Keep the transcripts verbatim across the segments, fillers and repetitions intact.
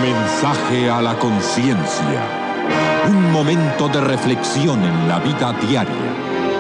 Mensaje a la conciencia. Un momento de reflexión en la vida diaria.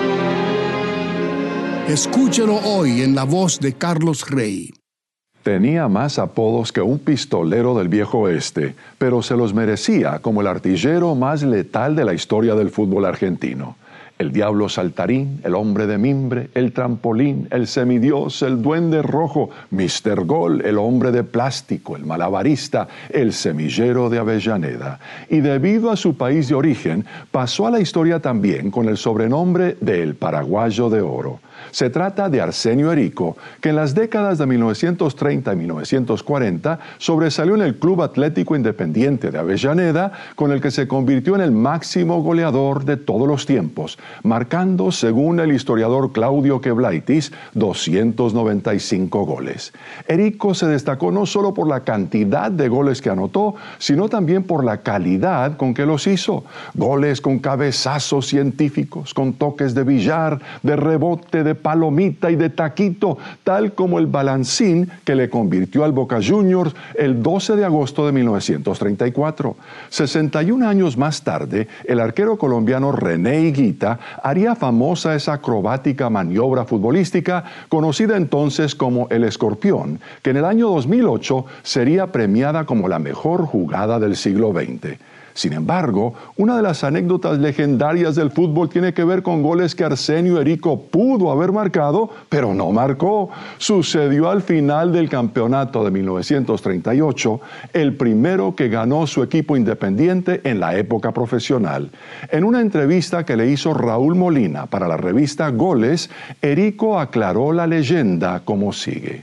Escúchelo hoy en la voz de Carlos Rey. Tenía más apodos que un pistolero del viejo oeste, pero se los merecía como el artillero más letal de la historia del fútbol argentino. El Diablo Saltarín, el Hombre de Mimbre, el Trampolín, el Semidios, el Duende Rojo, míster Gol, el Hombre de Plástico, el Malabarista, el Semillero de Avellaneda. Y debido a su país de origen, pasó a la historia también con el sobrenombre de El Paraguayo de Oro. Se trata de Arsenio Erico, que en las décadas de mil novecientos treinta y mil novecientos cuarenta sobresalió en el Club Atlético Independiente de Avellaneda, con el que se convirtió en el máximo goleador de todos los tiempos, marcando, según el historiador Claudio Queblaitis, doscientos noventa y cinco goles. Erico se destacó no solo por la cantidad de goles que anotó, sino también por la calidad con que los hizo. Goles con cabezazos científicos, con toques de billar, de rebote, de palomita y de taquito, tal como el balancín que le convirtió al Boca Juniors el doce de agosto de mil novecientos treinta y cuatro. sesenta y un años más tarde, el arquero colombiano René Higuita haría famosa esa acrobática maniobra futbolística conocida entonces como el escorpión, que en el año dos mil ocho sería premiada como la mejor jugada del siglo veinte. Sin embargo, una de las anécdotas legendarias del fútbol tiene que ver con goles que Arsenio Erico pudo haber marcado, pero no marcó. Sucedió al final del campeonato de mil novecientos treinta y ocho, el primero que ganó su equipo Independiente en la época profesional. En una entrevista que le hizo Raúl Molina para la revista Goles, Erico aclaró la leyenda como sigue.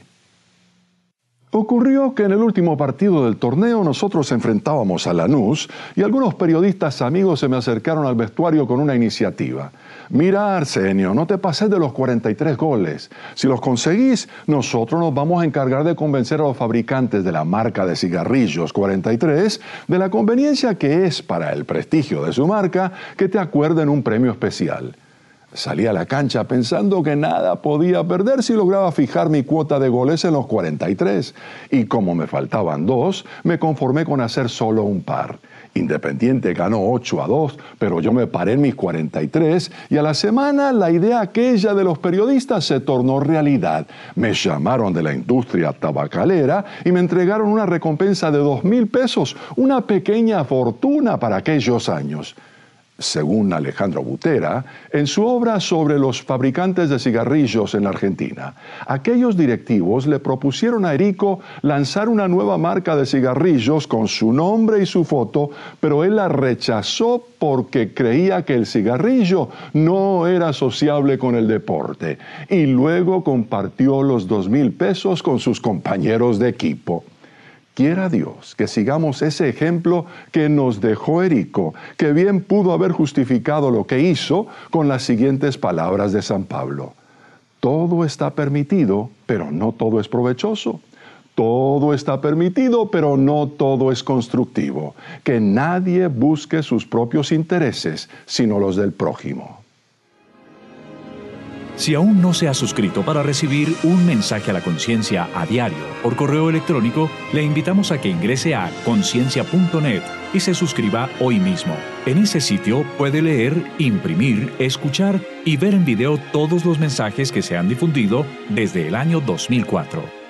Ocurrió que en el último partido del torneo nosotros enfrentábamos a Lanús y algunos periodistas amigos se me acercaron al vestuario con una iniciativa. Mira, Arsenio, no te pases de los cuarenta y tres goles. Si los conseguís, nosotros nos vamos a encargar de convencer a los fabricantes de la marca de cigarrillos cuarenta y tres de la conveniencia que es para el prestigio de su marca que te acuerden un premio especial. Salí a la cancha pensando que nada podía perder si lograba fijar mi cuota de goles en los cuarenta y tres. Y como me faltaban dos, me conformé con hacer solo un par. Independiente ganó ocho a dos, pero yo me paré en mis cuarenta y tres y a la semana la idea aquella de los periodistas se tornó realidad. Me llamaron de la industria tabacalera y me entregaron una recompensa de dos mil pesos, una pequeña fortuna para aquellos años. Según Alejandro Butera, en su obra sobre los fabricantes de cigarrillos en la Argentina, aquellos directivos le propusieron a Erico lanzar una nueva marca de cigarrillos con su nombre y su foto, pero él la rechazó porque creía que el cigarrillo no era asociable con el deporte, y luego compartió los dos mil pesos con sus compañeros de equipo. Quiera Dios que sigamos ese ejemplo que nos dejó Erico, que bien pudo haber justificado lo que hizo con las siguientes palabras de San Pablo. Todo está permitido, pero no todo es provechoso. Todo está permitido, pero no todo es constructivo. Que nadie busque sus propios intereses, sino los del prójimo. Si aún no se ha suscrito para recibir un mensaje a la conciencia a diario por correo electrónico, le invitamos a que ingrese a conciencia punto net y se suscriba hoy mismo. En ese sitio puede leer, imprimir, escuchar y ver en video todos los mensajes que se han difundido desde el año dos mil cuatro.